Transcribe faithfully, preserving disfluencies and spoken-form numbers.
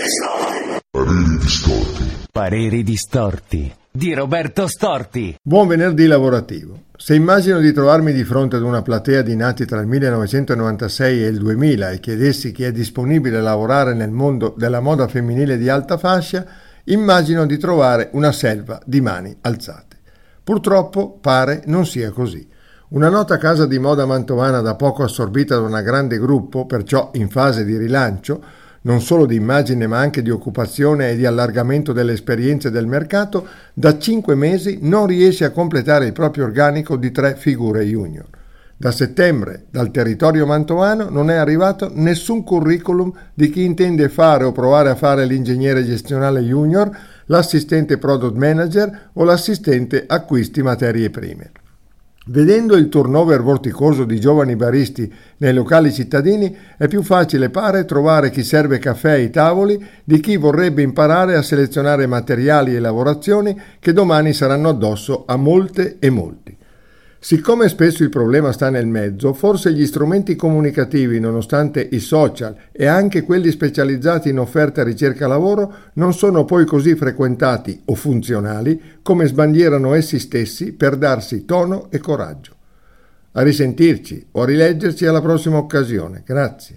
Pareri distorti. Pareri distorti di Roberto Storti. Buon venerdì lavorativo. Se immagino di trovarmi di fronte ad una platea di nati tra il millenovecentonovantasei e il duemila e chiedessi chi è disponibile a lavorare nel mondo della moda femminile di alta fascia, immagino di trovare una selva di mani alzate. Purtroppo pare non sia così. Una nota casa di moda mantovana da poco assorbita da un grande gruppo, perciò in fase di rilancio, non solo di immagine ma anche di occupazione e di allargamento delle esperienze del mercato, da cinque mesi non riesce a completare il proprio organico di tre figure junior. Da settembre, dal territorio mantovano, non è arrivato nessun curriculum di chi intende fare o provare a fare l'ingegnere gestionale junior, l'assistente product manager o l'assistente acquisti materie prime. Vedendo il turnover vorticoso di giovani baristi nei locali cittadini, è più facile pare trovare chi serve caffè ai tavoli di chi vorrebbe imparare a selezionare materiali e lavorazioni che domani saranno addosso a molte e molti. Siccome spesso il problema sta nel mezzo, forse gli strumenti comunicativi, nonostante i social e anche quelli specializzati in offerta e ricerca lavoro, non sono poi così frequentati o funzionali come sbandierano essi stessi per darsi tono e coraggio. A risentirci o a rileggerci alla prossima occasione. Grazie.